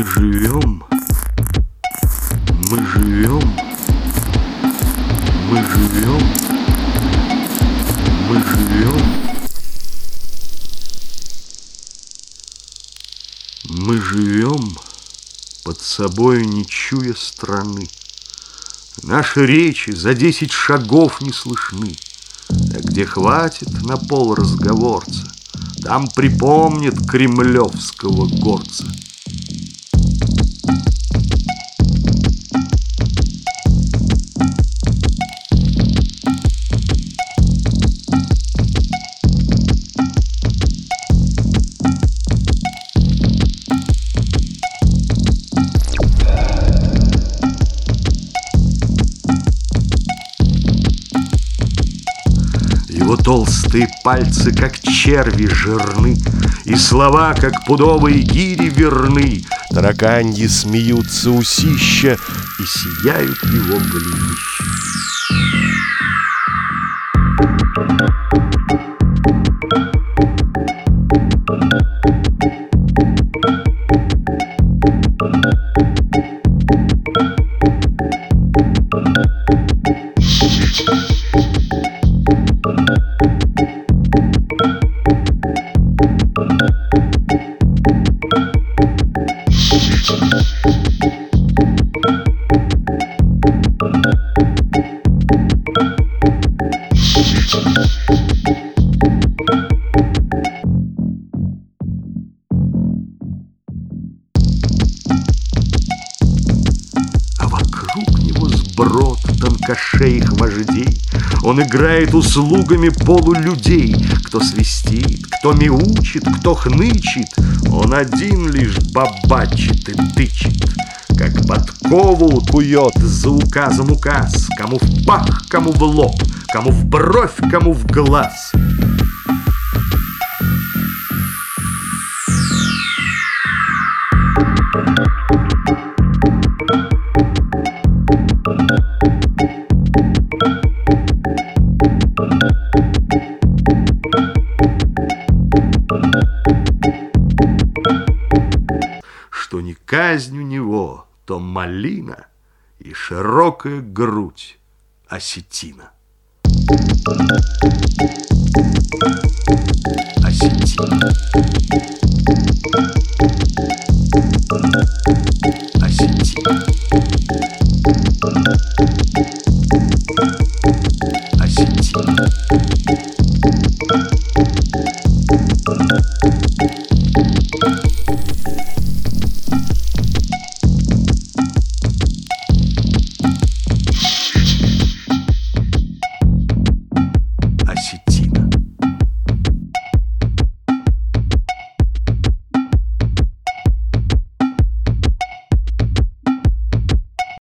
Мы живем, мы живем, мы живем, мы живем. Мы живем, под собою не чуя страны. Наши речи за 10 шагов не слышны. А где хватит на пол разговорца, там припомнит кремлевского горца. Его толстые пальцы, как черви, жирны, и слова, как пудовые гири, верны. Тараканьи смеются усища, и сияют его голенища. А вокруг него сброд тонкошеих вождей. Он играет услугами полулюдей. Кто свистит, кто мяучит, кто хнычет, он один лишь бабачит и тычет. Как подкову кует за указом указ, кому в пах, кому в лоб, кому в бровь, кому в глаз. Что не казнь у него, то малина и широкая грудь осетина. Осетина. Осетина. Осетина.